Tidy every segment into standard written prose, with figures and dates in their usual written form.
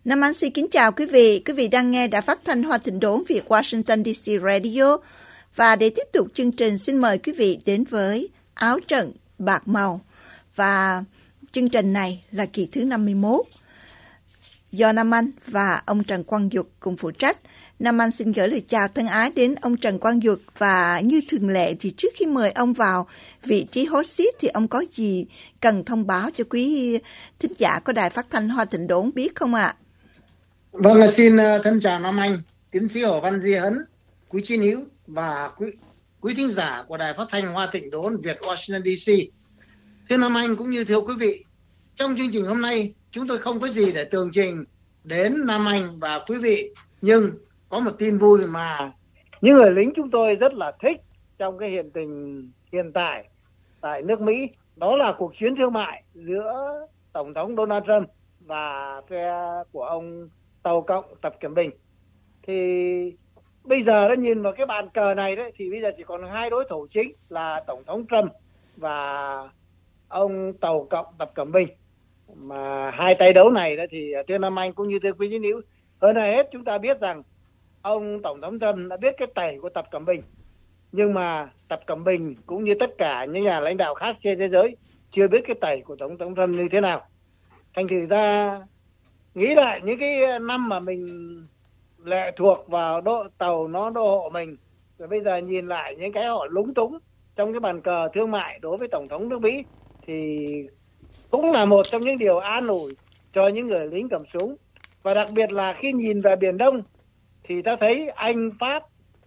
Nam Anh xin kính chào quý vị. Quý vị đang nghe Đài Phát thanh Hoa Thịnh Đốn Việt Washington DC Radio. Và để tiếp tục chương trình, xin mời quý vị đến với Áo trận bạc màu. Và chương trình này là kỳ thứ 51. Do Nam Anh và ông Trần Quang Duật cùng phụ trách. Nam Anh xin gửi lời chào thân ái đến ông Trần Quang Duật. Và như thường lệ thì trước khi mời ông vào vị trí host seat thì ông có gì cần thông báo cho quý thính giả của Đài Phát thanh Hoa Thịnh Đốn biết không ạ? Vâng, xin thân chào Nam Anh, tiến sĩ Hồ Văn Di Hấn, quý chiến hữu và quý thính giả của Đài Phát thanh Hoa Thịnh Đốn Việt Washington DC. Thưa Nam Anh cũng như thưa quý vị, trong chương trình hôm nay chúng tôi không có gì để tường trình đến Nam Anh và quý vị, nhưng có một tin vui mà những người lính chúng tôi rất là thích trong cái hiện tình hiện tại tại nước Mỹ, đó là cuộc chiến thương mại giữa Tổng thống Donald Trump và phe của ông Tàu Cộng Tập Cận Bình. Thì bây giờ đã nhìn vào cái bàn cờ này đấy, thì bây giờ chỉ còn hai đối thủ chính là Tổng thống Trump và ông Tàu Cộng Tập Cận Bình. Mà hai tay đấu này đó thì thưa Nam Anh cũng như thưa quý chiến hữu, hơn ai hết chúng ta biết rằng ông Tổng thống Trump đã biết cái tẩy của Tập Cận Bình, nhưng mà Tập Cận Bình cũng như tất cả những nhà lãnh đạo khác trên thế giới chưa biết cái tẩy của Tổng thống Trump như thế nào. Thành thử ra nghĩ lại những cái năm mà mình lệ thuộc vào tàu nó đô hộ mình, rồi bây giờ nhìn lại những cái họ lúng túng trong cái bàn cờ thương mại đối với Tổng thống nước Mỹ, thì cũng là một trong những điều an ủi cho những người lính cầm súng. Và đặc biệt là khi nhìn về Biển Đông thì ta thấy Anh, Pháp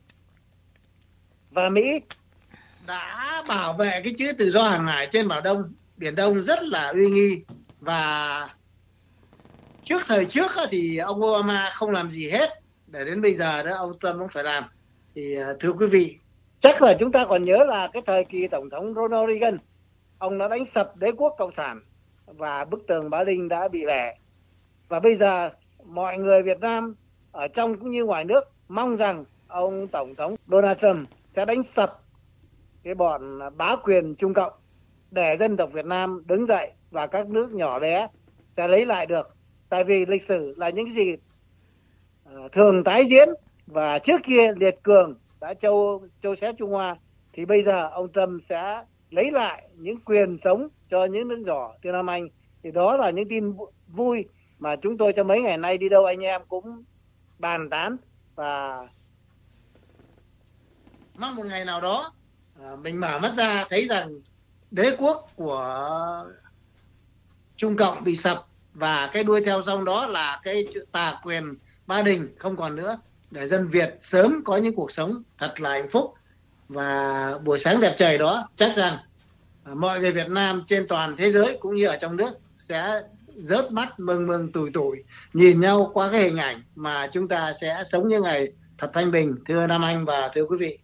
và Mỹ đã bảo vệ cái chữ tự do hàng hải trên Biển Đông rất là uy nghi. Và thời trước thì ông Obama không làm gì hết, để đến bây giờ đó ông Trump cũng phải làm. Thì thưa quý vị, chắc là chúng ta còn nhớ là cái thời kỳ Tổng thống Ronald Reagan, ông đã đánh sập đế quốc Cộng sản và bức tường Berlin đã bị bẻ. Và bây giờ mọi người Việt Nam ở trong cũng như ngoài nước mong rằng ông Tổng thống Donald Trump sẽ đánh sập cái bọn bá quyền Trung Cộng để dân tộc Việt Nam đứng dậy và các nước nhỏ bé sẽ lấy lại được. Tại vì lịch sử là những gì thường tái diễn, và trước kia liệt cường đã châu xé Trung Hoa, thì bây giờ ông Trump sẽ lấy lại những quyền sống cho những nước nhỏ. Thưa Nam Anh, thì đó là những tin vui mà chúng tôi trong mấy ngày nay đi đâu anh em cũng bàn tán, và mong một ngày nào đó mình mở mắt ra thấy rằng đế quốc của Trung Cộng bị sập, và cái đuôi theo sau đó là cái tà quyền Ba Đình không còn nữa, để dân Việt sớm có những cuộc sống thật là hạnh phúc. Và buổi sáng đẹp trời đó, chắc rằng mọi người Việt Nam trên toàn thế giới cũng như ở trong nước sẽ rớt mắt mừng tủi nhìn nhau qua cái hình ảnh mà chúng ta sẽ sống những ngày thật thanh bình. Thưa Nam Anh và thưa quý vị.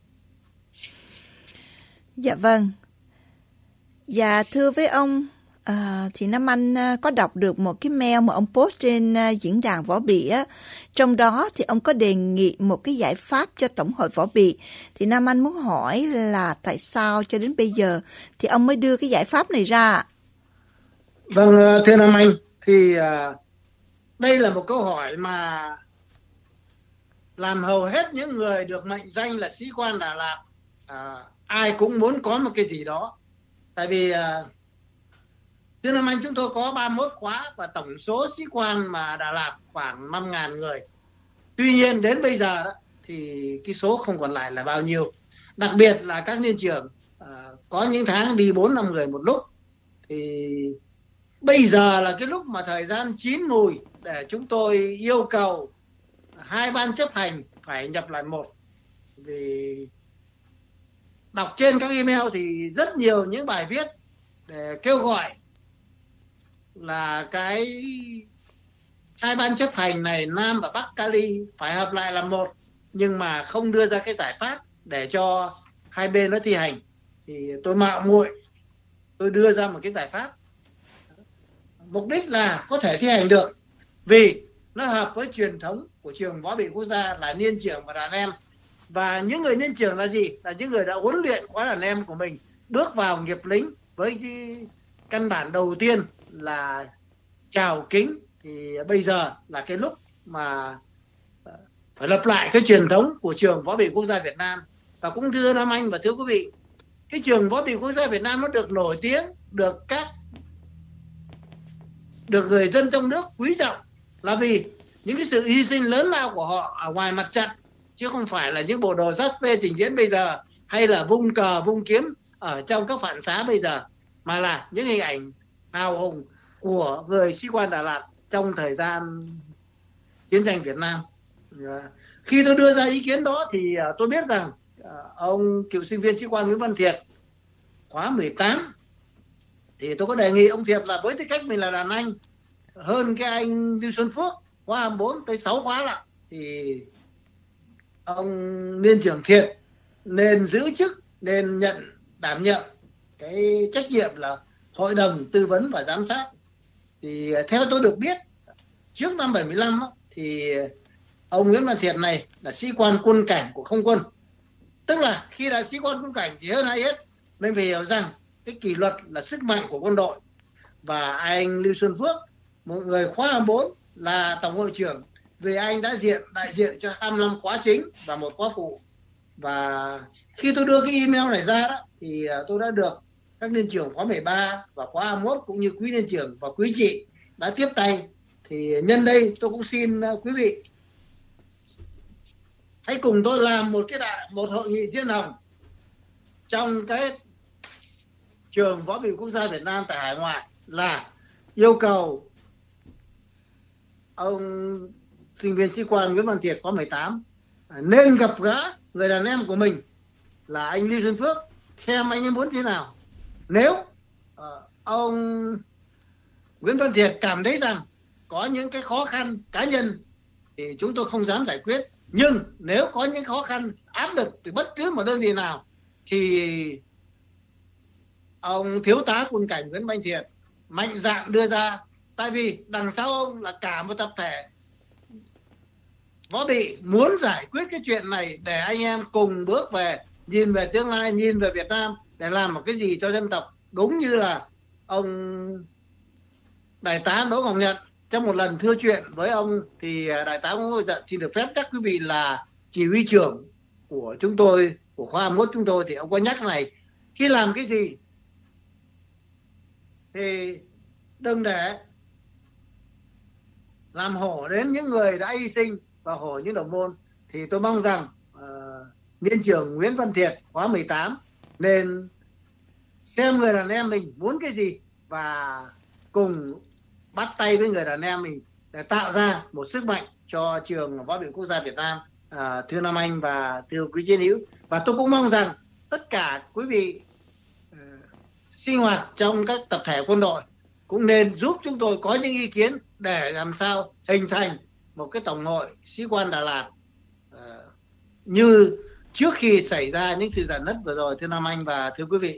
Dạ vâng. Dạ thưa với ông, thì Nam Anh có đọc được một cái mail mà ông post trên diễn đàn võ bị á. Trong đó thì ông có đề nghị một cái giải pháp cho Tổng hội võ bị. Thì Nam Anh muốn hỏi là tại sao cho đến bây giờ thì ông mới đưa cái giải pháp này ra? Vâng, thưa Nam Anh, thì đây là một câu hỏi mà làm hầu hết những người được mệnh danh là sĩ quan Đà Lạt ai cũng muốn có một cái gì đó. Tại vì thưa Nam Anh, chúng tôi có 31 khóa và tổng số sĩ quan mà Đà Lạt khoảng 5.000 người. Tuy nhiên đến bây giờ đó, thì cái số không còn lại là bao nhiêu. Đặc biệt là các niên trưởng có những tháng đi 4-5 người một lúc. Thì bây giờ là cái lúc mà thời gian chín mùi để chúng tôi yêu cầu hai ban chấp hành phải nhập lại một. Vì đọc trên các email thì rất nhiều những bài viết để kêu gọi là cái hai ban chấp hành này, Nam và Bắc Cali, phải hợp lại làm một, nhưng mà không đưa ra cái giải pháp để cho hai bên nó thi hành. Thì tôi mạo muội tôi đưa ra một cái giải pháp, mục đích là có thể thi hành được, vì nó hợp với truyền thống của trường võ bị quốc gia là niên trưởng và đàn em. Và những người niên trưởng là gì? Là những người đã huấn luyện quá đàn em của mình bước vào nghiệp lính với cái căn bản đầu tiên là chào kính thì bây giờ là cái lúc mà phải lập lại cái truyền thống của trường Võ bị Quốc gia Việt Nam. Và cũng thưa Nam Anh và thưa quý vị, cái trường Võ bị Quốc gia Việt Nam nó được nổi tiếng, được người dân trong nước quý trọng là vì những cái sự hy sinh lớn lao của họ ở ngoài mặt trận, chứ không phải là những bộ đồ sắt phê trình diễn bây giờ, hay là vung cờ vung kiếm ở trong các phản xá bây giờ, mà là những hình ảnh hào hùng của người sĩ quan Đà Lạt trong thời gian chiến tranh Việt Nam. Khi tôi đưa ra ý kiến đó thì tôi biết rằng ông cựu sinh viên sĩ quan Nguyễn Văn Thiệt khóa 18 thì tôi có đề nghị ông Thiệt là với tư cách mình là đàn anh hơn cái anh Lưu Xuân Phước khóa 24 tới 6 khóa lại, thì ông Niên trưởng Thiệt nên giữ chức, nên đảm nhận cái trách nhiệm là hội đồng tư vấn và giám sát. Thì theo tôi được biết, trước năm 75 thì ông Nguyễn Văn Thiệt này là sĩ quan quân cảnh của không quân. Tức là khi là sĩ quan quân cảnh thì hơn ai hết mình phải hiểu rằng cái kỷ luật là sức mạnh của quân đội. Và anh Lưu Xuân Phước, một người khóa 24 là tổng hội trưởng, vì anh đã đại diện cho 25 khóa chính và một khóa phụ. Và khi tôi đưa cái email này ra đó thì tôi đã được các niên trưởng khóa 13 và khóa 21 cũng như quý niên trưởng và quý chị đã tiếp tay. Thì nhân đây tôi cũng xin quý vị hãy cùng tôi làm một hội nghị riêng hồng trong cái trường Võ bị Quốc gia Việt Nam tại hải ngoại, là yêu cầu ông sinh viên sĩ quan Nguyễn Văn Thiệt khóa 18 nên gặp gỡ người đàn em của mình là anh Lưu Xuân Phước, xem anh ấy muốn thế nào. Nếu ông Nguyễn Văn Thiệt cảm thấy rằng có những cái khó khăn cá nhân thì chúng tôi không dám giải quyết, nhưng nếu có những khó khăn áp lực từ bất cứ một đơn vị nào thì ông thiếu tá quân cảnh Nguyễn Văn Thiệt mạnh dạn đưa ra. Tại vì đằng sau ông là cả một tập thể Võ bị muốn giải quyết cái chuyện này để anh em cùng bước về, nhìn về tương lai, nhìn về Việt Nam để làm một cái gì cho dân tộc. Đúng như là ông đại tá Đỗ Ngọc Nhật trong một lần thưa chuyện với ông thì đại tá cũng nói xin được phép các quý vị là chỉ huy trưởng của chúng tôi, của khóa 21 chúng tôi, thì ông có nhắc này: khi làm cái gì thì đừng để làm hổ đến những người đã hy sinh và hổ những đồng môn. Thì tôi mong rằng niên trưởng Nguyễn Văn Thiệt khóa 18 nên xem người đàn em mình muốn cái gì và cùng bắt tay với người đàn em mình để tạo ra một sức mạnh cho trường Võ bị Quốc gia Việt Nam. Thưa Nam Anh và thưa quý chiến hữu, và tôi cũng mong rằng tất cả quý vị sinh hoạt trong các tập thể quân đội cũng nên giúp chúng tôi có những ý kiến để làm sao hình thành một cái tổng hội sĩ quan Đà Lạt như trước khi xảy ra những sự giận nứt vừa rồi, thưa Nam Anh và thưa quý vị.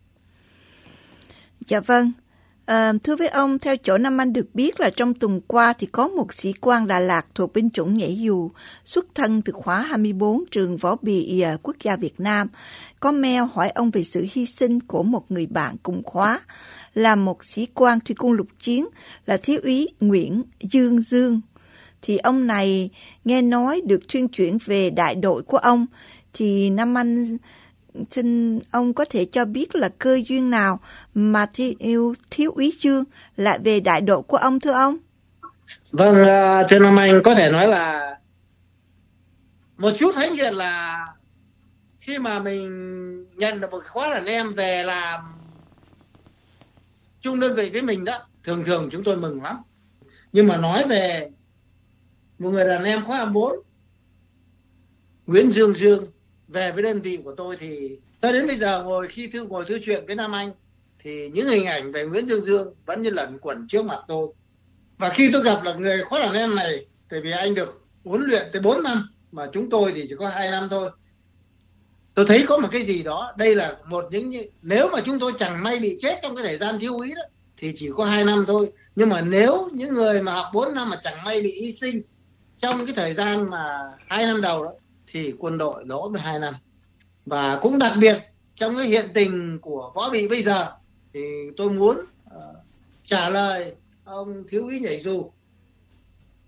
Dạ vâng. Thưa với ông, theo chỗ Nam Anh được biết là trong tuần qua thì có một sĩ quan Đà Lạt thuộc binh chủng nhảy dù xuất thân từ khóa 24 trường Võ bị Quốc gia Việt Nam có mail hỏi ông về sự hy sinh của một người bạn cùng khóa là một sĩ quan thủy quân lục chiến là thiếu úy Nguyễn Dương Dương. Thì ông này nghe nói được thuyên chuyển về đại đội của ông, thì Nam Anh xin ông có thể cho biết là cơ duyên nào mà thiếu úy Dương lại về đại đội của ông thưa ông? Vâng, thưa Nam Anh, có thể nói là một chút hãnh diện là khi mà mình nhận được một khóa đàn em về làm chung đơn vị với mình đó, thường chúng tôi mừng lắm. Nhưng mà nói về một người đàn em khóa 24 Nguyễn Dương Dương về với đơn vị của tôi thì cho đến bây giờ ngồi thư chuyện với Nam Anh thì những hình ảnh về Nguyễn Dương Dương vẫn như lẩn quẩn trước mặt tôi. Và khi tôi gặp là người khóa đàn em này, tại vì anh được huấn luyện tới 4 năm mà chúng tôi thì chỉ có 2 năm thôi, tôi thấy có một cái gì đó. Đây là một nếu mà chúng tôi chẳng may bị chết trong cái thời gian thiếu úy đó thì chỉ có 2 năm thôi. Nhưng mà nếu những người mà học 4 năm mà chẳng may bị hy sinh trong cái thời gian mà 2 năm đầu đó thì quân đội lỗ 12 năm. Và cũng đặc biệt trong cái hiện tình của Võ bị bây giờ thì tôi muốn trả lời ông thiếu úy nhảy dù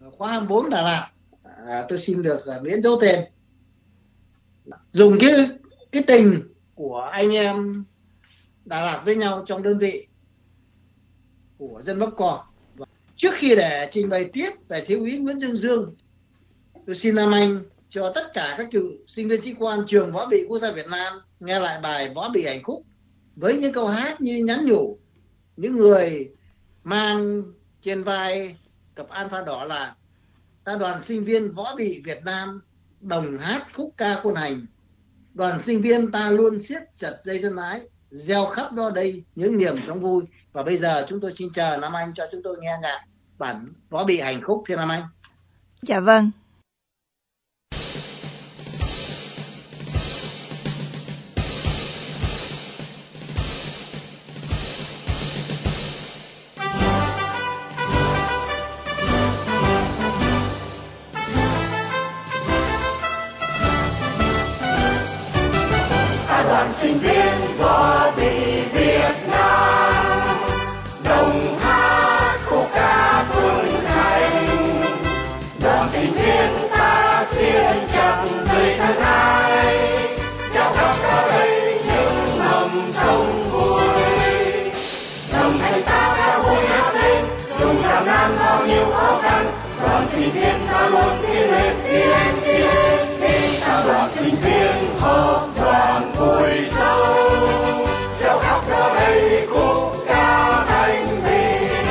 khóa 24 Đà Lạt. Tôi xin được miễn dấu tên. Dùng cái tình của anh em Đà Lạt với nhau trong đơn vị của dân Bắc Cò. Trước khi để trình bày tiếp về Thiếu úy Nguyễn Dương Dương, tôi xin làm anh cho tất cả các cựu sinh viên sĩ quan trường Võ Bị Quốc gia Việt Nam nghe lại bài Võ Bị Hành Khúc với những câu hát như nhắn nhủ những người mang trên vai cặp alpha đỏ là: ta đoàn sinh viên Võ Bị Việt Nam đồng hát khúc ca quân hành, đoàn sinh viên ta luôn siết chặt dây thân ái, gieo khắp đó đây những niềm sống vui. Và bây giờ chúng tôi xin chờ Nam Anh cho chúng tôi nghe nhạc bản Võ Bị Hành Khúc, thưa Nam Anh. Dạ vâng. Đoàn sinh viên Võ Bị Việt Nam đồng hát khúc ca quân hành, đoàn sinh viên ta xiết chặt dây thân ái, gieo khắp đó đây những mầm sống vui. Đồng hành ta đã vui hát lên, dù gian nan bao nhiêu khó khăn, đoàn sinh viên ta luôn tiến lên, đi lên, đi lên, đi. Ta đoàn sinh viên học đoàn vui sâu, gieo khắp đó đây khúc ca thanh bình.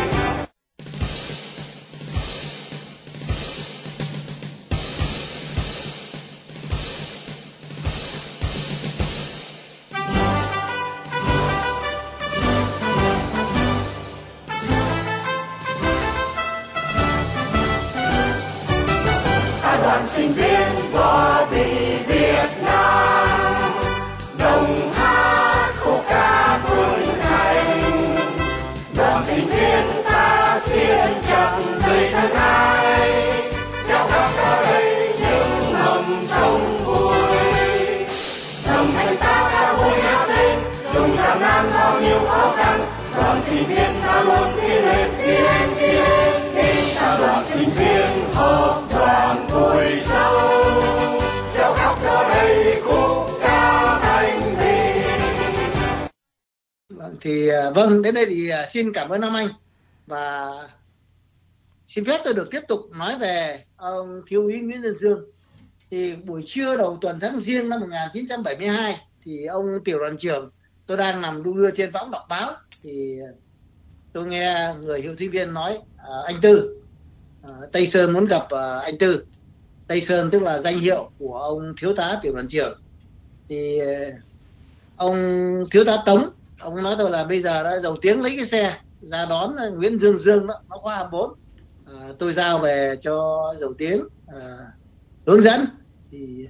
Ta đoàn sinh viên Võ Bị Việt Nam đồng hát khúc ca quân hành, đoàn sinh viên ta xiết chặt dây thân ái, gieo khắp đó đây những mầm sống vui. Đồng hành ta đã vui hát lên, dù gian nan bao nhiêu khó khăn, đoàn sinh viên ta luôn đi lên, đi lên, đi lên, đi. Ta đoàn sinh viên học đoàn vui sâu, gieo khắp đó đây khúc ca thanh bình. Vâng, đến đây thì xin cảm ơn Nam Anh và xin phép tôi được tiếp tục nói về ông Thiếu úy Nguyễn Dương Dương. Thì buổi trưa đầu tuần tháng Giêng năm 1972 thì ông tiểu đoàn trưởng, tôi đang nằm đu đưa trên võng đọc báo thì tôi nghe người hiệu thị viên nói: anh Tư, Tây Sơn muốn gặp anh Tư. Tây Sơn tức là danh hiệu của ông thiếu tá tiểu đoàn trưởng. Thì ông thiếu tá Tống, ông nói tôi là bây giờ đã Dầu Tiếng lấy cái xe ra đón Nguyễn Dương Dương đó, nó khoa 24. Tôi giao về cho Dầu Tiếng hướng dẫn. Thì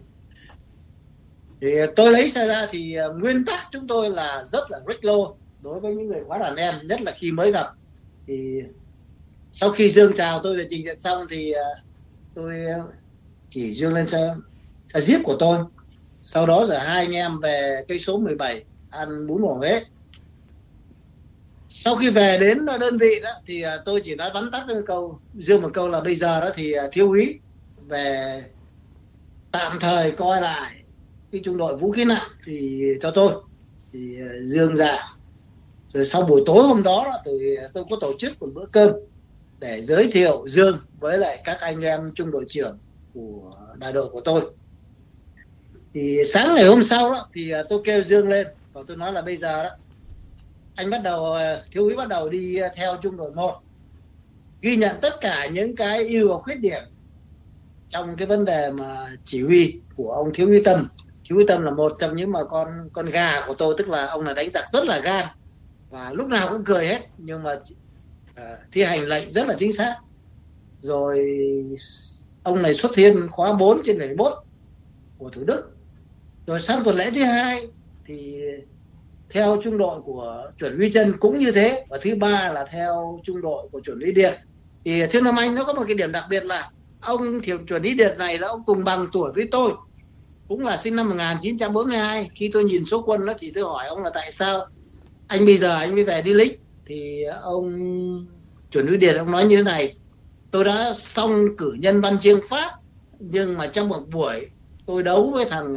tôi lấy xe ra thì nguyên tắc chúng tôi là rất là rích lô đối với những người khóa đàn em, nhất là khi mới gặp. Thì sau khi Dương chào tôi về trình diện xong thì tôi chỉ Dương lên xe jeep của tôi. Sau đó rồi hai anh em về cây số 17 ăn bún bò Huế. Sau khi về đến đơn vị đó thì tôi chỉ nói vắn tắt Dương một câu là bây giờ đó thì thiếu úy về tạm thời coi lại cái trung đội vũ khí nặng thì cho tôi. Thì Dương dạ. Rồi sau buổi tối hôm đó thì tôi có tổ chức một bữa cơm để giới thiệu Dương với lại các anh em trung đội trưởng của đại đội của tôi. Thì sáng ngày hôm sau đó thì tôi kêu Dương lên và tôi nói là bây giờ đó anh thiếu úy bắt đầu đi theo trung đội 1, ghi nhận tất cả những cái ưu và khuyết điểm trong cái vấn đề mà chỉ huy của ông thiếu úy Tâm. Thiếu úy Tâm là một trong những mà con gà của tôi, tức là ông là đánh giặc rất là gan và lúc nào cũng cười hết, nhưng mà thi hành lệnh rất là chính xác. Rồi ông này xuất hiện khóa 4 trên 71 của Thủ Đức. Rồi sang tuần lễ thứ 2 thì theo trung đội của chuẩn úy Trân cũng như thế, và thứ 3 là theo trung đội của chuẩn úy Điệt. Thì thưa Nam Anh, nó có một cái điểm đặc biệt là ông chuẩn úy Điệt này là ông cùng bằng tuổi với tôi, cũng là sinh năm 1942. Khi tôi nhìn số quân đó thì tôi hỏi ông là tại sao anh bây giờ anh mới về đi lính. Thì ông chuẩn úy Điệt ông nói như thế này: tôi đã xong cử nhân văn chương Pháp, nhưng mà trong một buổi tôi đấu với thằng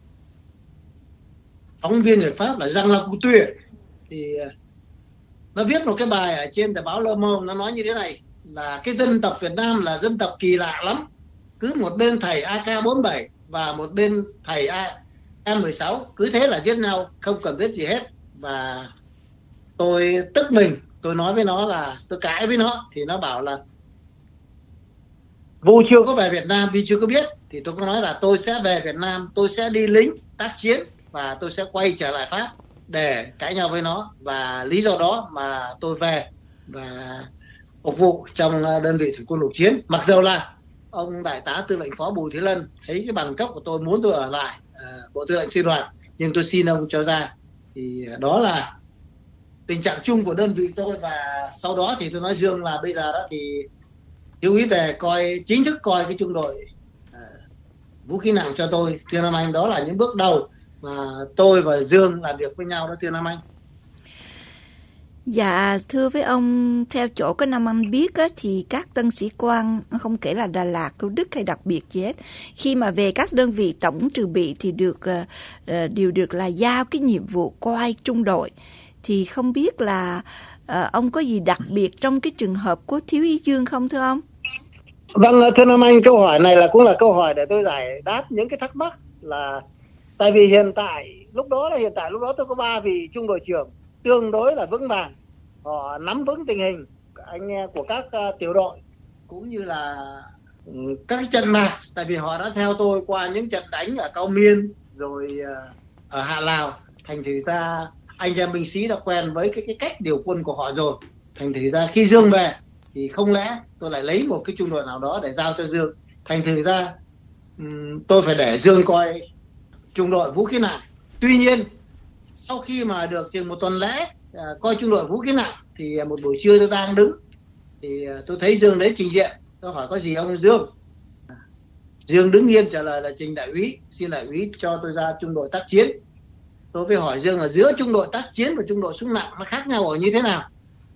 phóng viên người Pháp là Jean Lacouture, thì nó viết một cái bài ở trên tờ báo Le Monde, nó nói như thế này là cái dân tộc Việt Nam là dân tộc kỳ lạ lắm, cứ một bên thầy AK-47 và một bên thầy AK-16, cứ thế là giết nhau, không cần biết gì hết. Và tôi tức mình, tôi nói với nó là tôi cãi với nó, thì nó bảo là Vu chưa có về Việt Nam vì chưa có biết. Thì tôi có nói là tôi sẽ về Việt Nam, tôi sẽ đi lính tác chiến và tôi sẽ quay trở lại Pháp để cãi nhau với nó, và lý do đó mà tôi về và phục vụ trong đơn vị thủy quân lục chiến. Mặc dù là ông đại tá tư lệnh phó Bùi Thế Lân thấy cái bằng cấp của tôi, muốn tôi ở lại bộ tư lệnh sư đoàn, nhưng tôi xin ông cho ra. Thì đó là tình trạng chung của đơn vị tôi. Và sau đó thì tôi nói Dương là bây giờ đó thì thiếu úy về coi chính thức coi cái trung đội vũ khí nặng cho tôi, thưa Nam Anh. Đó là những bước đầu mà tôi và Dương làm việc với nhau đó, thưa Nam Anh. Dạ, thưa với ông, theo chỗ cái Nam Anh biết á, thì các tân sĩ quan, không kể là Đà Lạt, Thủ Đức hay đặc biệt gì hết, khi mà về các đơn vị tổng trừ bị thì đều được là giao cái nhiệm vụ coi trung đội. Thì không biết là ông có gì đặc biệt trong cái trường hợp của thiếu úy Dương không thưa ông? Vâng, thưa Nam Anh, câu hỏi này cũng là câu hỏi để tôi giải đáp những cái thắc mắc. Là tại vì hiện tại lúc đó tôi có 3 vị trung đội trưởng tương đối là vững vàng, họ nắm vững tình hình anh em của các tiểu đội cũng như là các trận mạc, tại vì họ đã theo tôi qua những trận đánh ở Cao Miên rồi ở Hạ Lào. Thành thử ra anh em binh sĩ đã quen với cái cách điều quân của họ rồi. Thành thử ra khi Dương về thì không lẽ tôi lại lấy một cái trung đội nào đó để giao cho Dương. Thành thử ra tôi phải để Dương coi trung đội vũ khí nặng. Tuy nhiên sau khi mà được chừng một tuần lễ coi trung đội vũ khí nặng thì một buổi trưa tôi đang đứng thì tôi thấy Dương đến trình diện. Tôi hỏi có gì ông Dương? Dương đứng nghiêm trả lời là trình đại úy, xin đại úy cho tôi ra trung đội tác chiến. Tôi mới hỏi Dương là giữa trung đội tác chiến và trung đội súng nặng nó khác nhau ở như thế nào?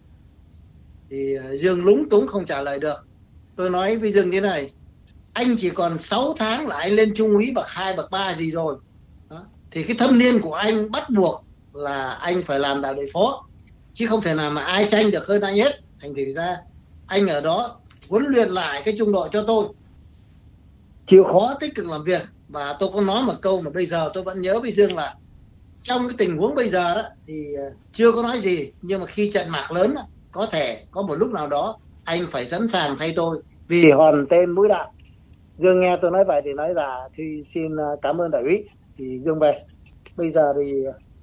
Thì Dương lúng túng không trả lời được. Tôi nói với Dương thế này: anh chỉ còn 6 tháng là anh lên trung úy bậc 2, bậc 3 gì rồi đó. Thì cái thâm niên của anh bắt buộc là anh phải làm đại đội phó, chứ không thể nào mà ai tranh được hơn anh hết. Thành thử ra anh ở đó huấn luyện lại cái trung đội cho tôi, chịu khó tích cực làm việc. Và tôi có nói một câu mà bây giờ tôi vẫn nhớ với Dương là trong cái tình huống bây giờ đó thì chưa có nói gì, nhưng mà khi trận mạc lớn đó, có thể có một lúc nào đó anh phải sẵn sàng thay tôi vì hòn tên mũi đạn. Dương nghe tôi nói vậy thì nói là thì xin cảm ơn đại úy. Thì Dương về. Bây giờ thì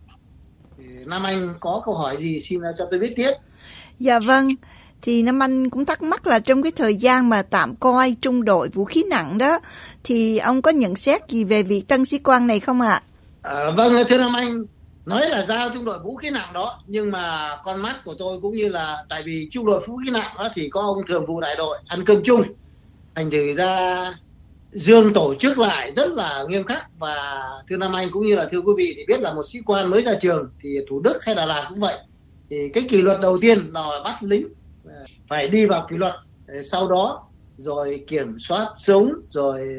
Nam Anh có câu hỏi gì xin cho tôi biết tiếp. Dạ vâng, thì Nam Anh cũng thắc mắc là trong cái thời gian mà tạm coi trung đội vũ khí nặng đó thì ông có nhận xét gì về vị tân sĩ quan này không ạ? Vâng, thưa Nam Anh, nói là giao trung đội vũ khí nặng đó, nhưng mà con mắt của tôi cũng như là tại vì trung đội vũ khí nặng đó thì có ông thường vụ đại đội ăn cơm chung. Thành thử ra Dương tổ chức lại rất là nghiêm khắc. Và thưa Nam Anh cũng như là thưa quý vị thì biết là một sĩ quan mới ra trường thì Thủ Đức hay Đà Lạt cũng vậy, thì cái kỷ luật đầu tiên là bắt lính phải đi vào kỷ luật, sau đó rồi kiểm soát súng, rồi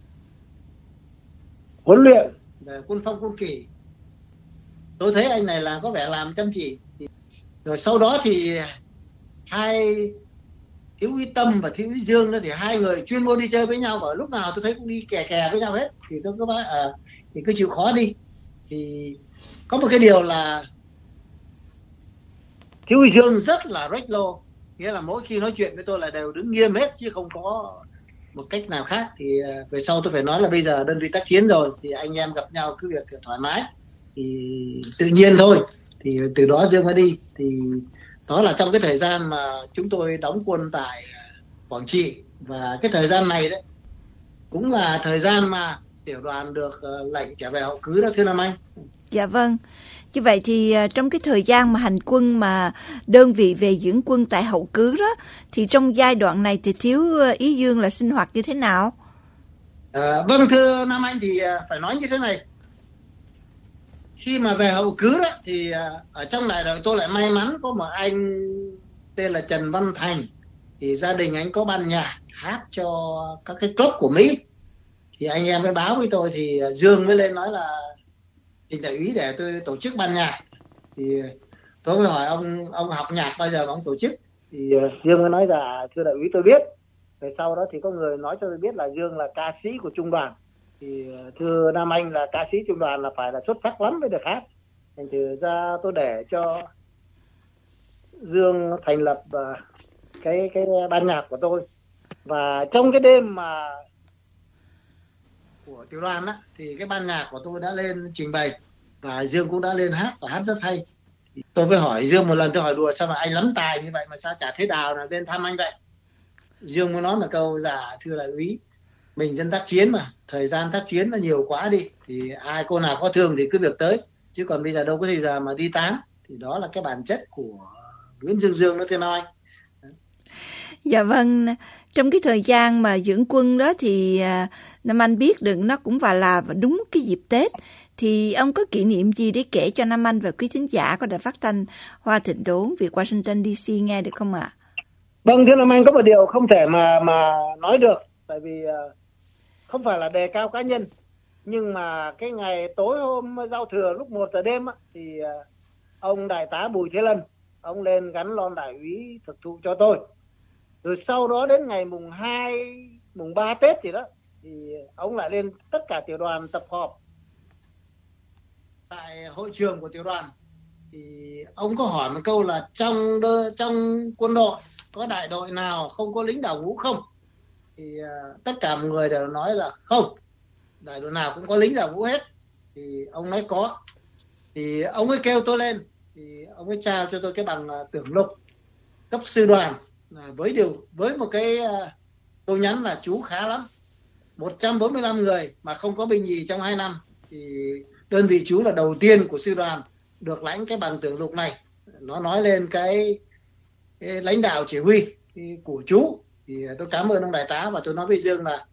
huấn luyện về quân phong quân kỷ. Tôi thấy anh này là có vẻ làm chăm chỉ. Rồi sau đó thì hai thiếu úy Tâm và thiếu úy Dương đó thì hai người chuyên môn đi chơi với nhau, và lúc nào tôi thấy cũng đi kè với nhau hết. Thì tôi cứ nói thì cứ chịu khó đi. Thì có một cái điều là thiếu úy Dương rất là regular, nghĩa là mỗi khi nói chuyện với tôi là đều đứng nghiêm hết chứ không có một cách nào khác. Thì về sau tôi phải nói là bây giờ đơn vị tác chiến rồi thì anh em gặp nhau cứ việc thoải mái thì tự nhiên thôi. Thì từ đó Dương mới đi. Thì đó là trong cái thời gian mà chúng tôi đóng quân tại Quảng Trị. Và cái thời gian này đấy cũng là thời gian mà tiểu đoàn được lệnh trở về hậu cứ đó, thưa Nam Anh. Dạ vâng. Như vậy thì trong cái thời gian mà hành quân mà đơn vị về dưỡng quân tại hậu cứ đó, thì trong giai đoạn này thì thiếu úy Dương là sinh hoạt như thế nào? Vâng, thưa Nam Anh, thì phải nói như thế này. Khi mà về hậu cứ đó thì ở trong đại đội tôi lại may mắn có một anh tên là Trần Văn Thành, thì gia đình anh có ban nhạc hát cho các cái club của Mỹ. Thì anh em mới báo với tôi, thì Dương mới lên nói là trình đại úy để tôi tổ chức ban nhạc. Thì tôi mới hỏi ông học nhạc bao giờ mà ông tổ chức? Thì Dương mới nói là thưa đại úy tôi biết. Rồi sau đó thì có người nói cho tôi biết là Dương là ca sĩ của trung đoàn. Thì thưa Nam Anh là ca sĩ trung đoàn là phải là xuất sắc lắm mới được hát. Thành thử ra tôi để cho Dương thành lập cái ban nhạc của tôi. Và trong cái đêm mà của tiểu đoàn á, thì cái ban nhạc của tôi đã lên trình bày và Dương cũng đã lên hát và hát rất hay. Tôi mới hỏi Dương một lần, tôi hỏi đùa sao mà anh lắm tài như vậy mà sao chả thấy Đào là lên thăm anh vậy. Dương mới nói một câu: dạ thưa đại úy, mình dân tác chiến mà, thời gian tác chiến nó nhiều quá đi, thì ai cô nào có thương thì cứ việc tới, chứ còn bây giờ đâu có thời giờ mà đi tán. Thì đó là cái bản chất của Nguyễn Dương đó thưa Nam Anh. Dạ vâng, trong cái thời gian mà dưỡng quân đó thì Nam Anh biết được nó cũng là đúng cái dịp Tết. Thì ông có kỷ niệm gì để kể cho Nam Anh và quý thính giả của Đài Phát thanh Hoa Thịnh Đốn Việt Washington DC nghe được không ạ? Vâng, thưa Nam Anh, có một điều không thể mà nói được, tại vì không phải là đề cao cá nhân, nhưng mà cái ngày tối hôm giao thừa lúc 1 giờ đêm á, thì ông đại tá Bùi Thế Lân ông lên gắn lon đại úy thực thụ cho tôi. Rồi sau đó đến ngày mùng 2, mùng 3 Tết gì đó thì ông lại lên tất cả tiểu đoàn tập họp tại hội trường của tiểu đoàn. Thì ông có hỏi một câu là trong quân đội có đại đội nào không có lính đào ngũ không? Thì tất cả mọi người đều nói là không, đại đội nào cũng có lính đào ngũ hết. Thì ông nói có. Thì ông ấy kêu tôi lên, thì ông ấy trao cho tôi cái bằng tưởng lục cấp sư đoàn, với một cái câu nhắn là chú khá lắm, 145 người mà không có binh nhì trong 2 năm, thì đơn vị chú là đầu tiên của sư đoàn được lãnh cái bằng tưởng lục này. Nó nói lên cái lãnh đạo chỉ huy của chú. Thì tôi cảm ơn ông đại tá, và tôi nói với Dương là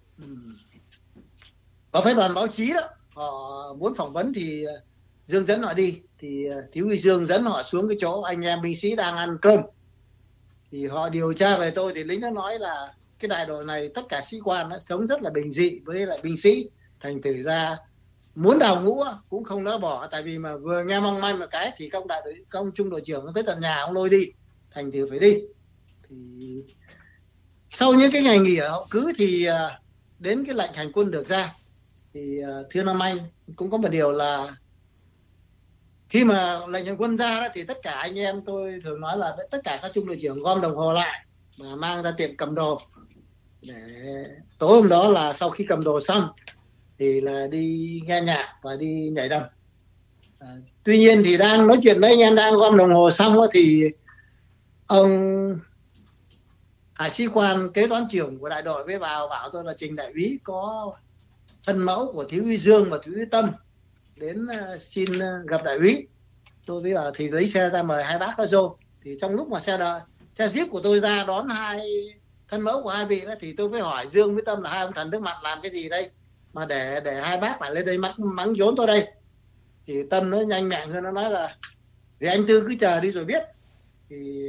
có phái đoàn báo chí đó, họ muốn phỏng vấn thì Dương dẫn họ đi. Thì thiếu úy Dương dẫn họ xuống cái chỗ anh em binh sĩ đang ăn cơm. Thì họ điều tra về tôi, thì lính nó nói là cái đại đội này tất cả sĩ quan đã sống rất là bình dị với lại binh sĩ. Thành thử ra muốn đào ngũ cũng không nỡ bỏ, tại vì mà vừa nghe mong manh một cái thì công trung đội trưởng tới tận nhà ông lôi đi, thành thử phải đi. Thì sau những cái ngày nghỉ ở hậu cứ thì đến cái lệnh hành quân được ra. Thì thưa Nam Anh, cũng có một điều là khi mà lệnh hành quân ra đó, thì tất cả anh em tôi thường nói là tất cả các trung đội trưởng gom đồng hồ lại và mang ra tiệm cầm đồ, để tối hôm đó là sau khi cầm đồ xong thì là đi nghe nhạc và đi nhảy đầm. Tuy nhiên thì đang nói chuyện với anh em đang gom đồng hồ xong đó, thì ông hải sĩ quan kế toán trưởng của đại đội mới vào bảo tôi là trình đại úy có thân mẫu của thiếu úy Dương và thiếu úy Tâm đến xin gặp đại úy. Tôi mới bảo thì lấy xe ra mời hai bác đó vô. Thì trong lúc mà xe jeep của tôi ra đón hai thân mẫu của hai vị đó, thì tôi mới hỏi Dương với Tâm là hai ông thần nước mặt làm cái gì đây mà để hai bác phải lên đây mắng vốn tôi đây. Thì Tâm nó nhanh nhẹn hơn, nó nói là thì anh Tư cứ chờ đi rồi biết. Thì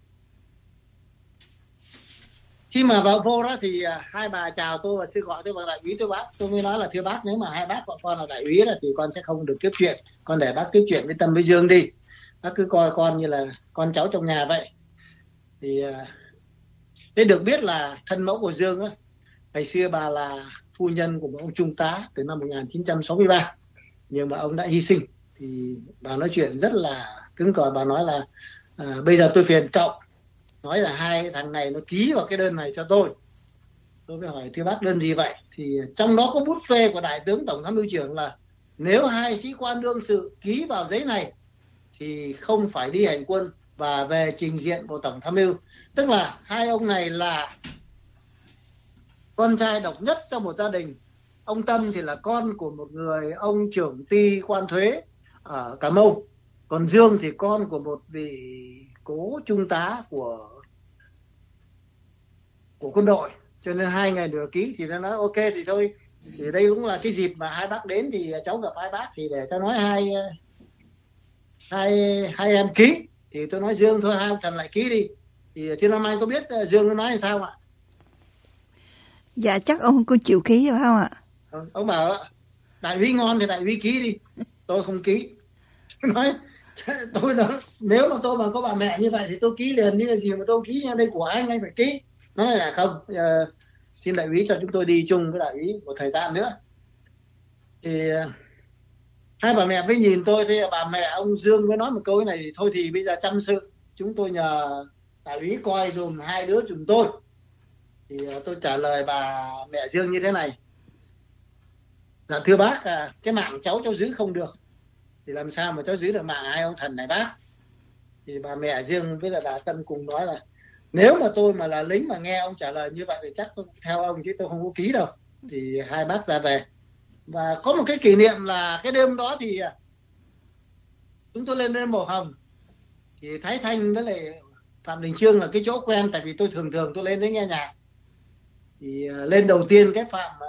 khi mà vào vô đó thì hai bà chào tôi và sư gọi tôi bằng đại úy, tôi bác. Tôi mới nói là thưa bác, nếu mà hai bác gọi con là đại úy là thì con sẽ không được tiếp chuyện, con để bác tiếp chuyện với Tâm với Dương đi, bác cứ coi con như là con cháu trong nhà vậy. Thì thế được biết là thân mẫu của Dương á, ngày xưa bà là phu nhân của một ông trung tá từ năm 1963, nhưng mà ông đã hy sinh. Thì bà nói chuyện rất là cứng cỏi, bà nói là bây giờ tôi phiền cậu, nói là hai thằng này nó ký vào cái đơn này cho tôi. Tôi mới hỏi thưa bác đơn gì vậy? Thì trong đó có bút phê của đại tướng tổng tham mưu trưởng là nếu hai sĩ quan đương sự ký vào giấy này thì không phải đi hành quân và về trình diện của tổng tham mưu. Tức là hai ông này là con trai độc nhất trong một gia đình. Ông Tâm thì là con của một người ông trưởng ty quan thuế ở Cà Mau, còn Dương thì con của một vị cố trung tá của quân đội. Cho nên hai ngày nửa ký thì nó nói ok thì thôi. Thì đây cũng là cái dịp mà hai bác đến thì cháu gặp hai bác, thì để cho nói hai em ký. Thì tôi nói Dương thôi, hai ông thần lại ký đi. Thì Thiên Nam Anh có biết Dương nó nói là sao ạ? Dạ chắc ông có chịu ký phải không ạ? Ông bảo đại úy ngon thì đại úy ký đi, tôi không ký. Nói tôi đó, nếu mà tôi mà có bà mẹ như vậy thì tôi ký liền, như là gì mà tôi ký nha, đây của anh phải ký. Nói là không, xin đại úy cho chúng tôi đi chung với đại úy một thời gian nữa. Thì hai bà mẹ mới nhìn tôi, thì bà mẹ ông Dương mới nói một câu này, thôi thì bây giờ chăm sự, chúng tôi nhờ đại úy coi dùm hai đứa chúng tôi. Thì tôi trả lời bà mẹ Dương như thế này: dạ thưa bác, cái mạng cháu giữ không được, thì làm sao mà cháu giữ được mạng hai ông thần này bác. Thì bà mẹ Dương với là bà Tân cùng nói là nếu mà tôi mà là lính mà nghe ông trả lời như vậy thì chắc tôi theo ông chứ tôi không có ký đâu. Thì hai bác ra về. Và có một cái kỷ niệm là cái đêm đó thì chúng tôi lên đêm màu hồng, thì Thái Thanh với lại Phạm Đình Chương là cái chỗ quen, tại vì tôi thường tôi lên đấy nghe nhạc. Thì lên đầu tiên cái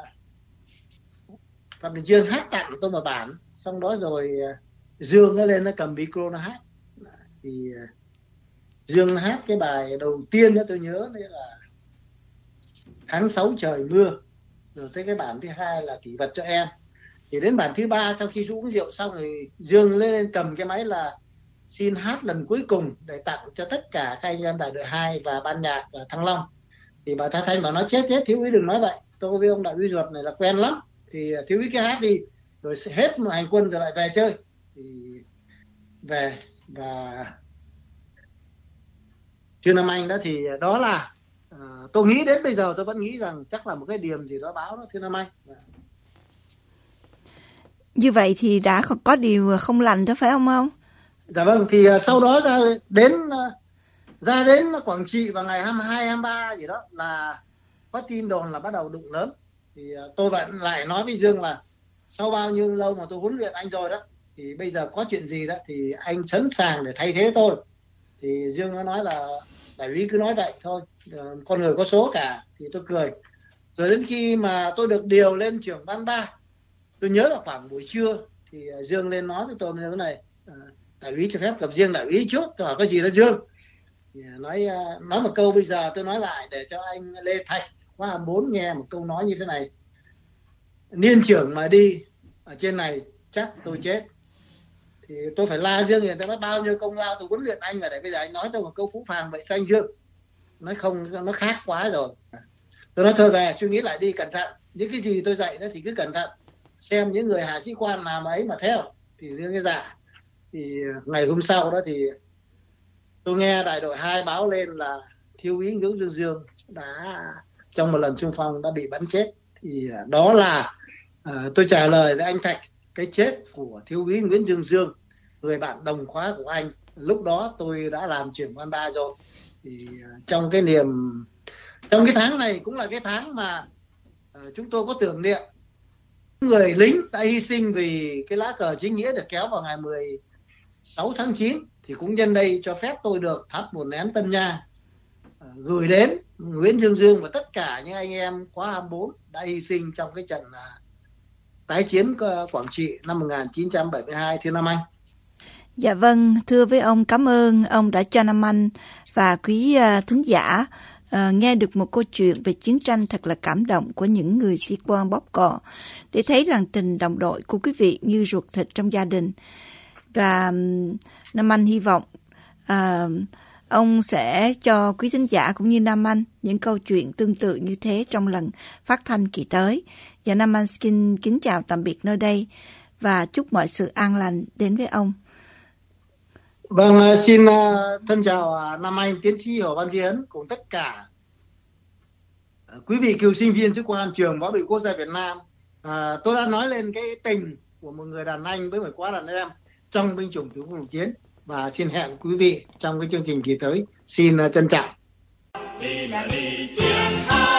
Phạm Đình Chương hát tặng tôi một bản, xong đó rồi Dương nó lên nó cầm micro nó hát. Thì Dương hát cái bài đầu tiên đó tôi nhớ đấy là Tháng 6 trời mưa, rồi tới cái bản thứ hai là Kỷ vật cho em. Thì đến bản thứ ba, sau khi uống rượu xong thì Dương lên cầm cái máy là xin hát lần cuối cùng để tặng cho tất cả các anh em đại đội 2 và ban nhạc Thăng Long. Thì bà Thái Thanh bảo nói chết thiếu úy đừng nói vậy, tôi với ông đại úy Duật này là quen lắm, thì thiếu úy cái hát đi, rồi hết một hành quân rồi lại về chơi. Thì về, và Thiên Nam Anh đó thì đó là tôi nghĩ đến bây giờ tôi vẫn nghĩ rằng chắc là một cái điểm gì đó báo đó Thiên Nam Anh. Như vậy thì đã có điều không lành đó phải không? Dạ vâng, thì sau đó ra đến Quảng Trị vào ngày 22, 23 gì đó là có tin đồn là bắt đầu đụng lớn. Thì tôi vẫn lại nói với Dương là sau bao nhiêu lâu mà tôi huấn luyện anh rồi đó, thì bây giờ có chuyện gì đó thì anh sẵn sàng để thay thế tôi. Thì Dương nó nói là đại úy cứ nói vậy thôi, con người có số cả. Thì tôi cười. Rồi đến khi mà tôi được điều lên trưởng ban 3, tôi nhớ là khoảng buổi trưa thì Dương lên nói với tôi như thế này: đại úy cho phép gặp riêng đại úy trước. Tôi hỏi có gì đó Dương? Thì nói một câu bây giờ tôi nói lại để cho anh Lê Thạch khóa 24 nghe một câu nói như thế này: niên trưởng mà đi ở trên này chắc tôi chết. Thì tôi phải la Dương, người ta nói bao nhiêu công lao tôi huấn luyện anh rồi, để bây giờ anh nói tôi một câu phũ phàng vậy sao anh Dương? Nói không, nó khác quá rồi. Tôi nói thôi về suy nghĩ lại đi, cẩn thận, những cái gì tôi dạy đó thì cứ cẩn thận, xem những người hạ sĩ quan làm ấy mà theo. Thì Dương cái dạ. Thì ngày hôm sau đó thì tôi nghe đại đội 2 báo lên là thiếu úy Nguyễn Dương đã trong một lần xung phong đã bị bắn chết. Thì đó là tôi trả lời với anh Thạch cái chết của thiếu úy Nguyễn Dương, người bạn đồng khóa của anh. Lúc đó tôi đã làm trưởng ban 3 rồi. Thì trong cái tháng này cũng là cái tháng mà chúng tôi có tưởng niệm người lính đã hy sinh vì cái lá cờ chính nghĩa được kéo vào ngày 16 tháng 9. Thì cũng nhân đây cho phép tôi được thắp một nén tâm nhang gửi đến Nguyễn Dương và tất cả những anh em khóa 24 đã hy sinh trong cái trận tái chiến Quảng Trị năm 1972. Thưa Nam Anh. Dạ vâng, thưa với ông, cảm ơn ông đã cho Nam Anh và quý thính giả nghe được một câu chuyện về chiến tranh thật là cảm động của những người sĩ quan bóp cò, để thấy rằng tình đồng đội của quý vị như ruột thịt trong gia đình. Và Nam Anh hy vọng ông sẽ cho quý thính giả cũng như Nam Anh những câu chuyện tương tự như thế trong lần phát thanh kỳ tới. Và Nam Anh xin kính chào tạm biệt nơi đây và chúc mọi sự an lành đến với ông. Vâng, xin thân chào Nam Anh, tiến sĩ Hồ Văn Di Ấn cùng tất cả quý vị cựu sinh viên sĩ quan trường Võ đội Quốc gia Việt Nam. Tôi đã nói lên cái tình của một người đàn anh với một quá đàn em trong binh chủng cứu quốc chiến, và xin hẹn quý vị trong cái chương trình kỳ tới. Xin trân trọng. Đi là đi chiến thắng.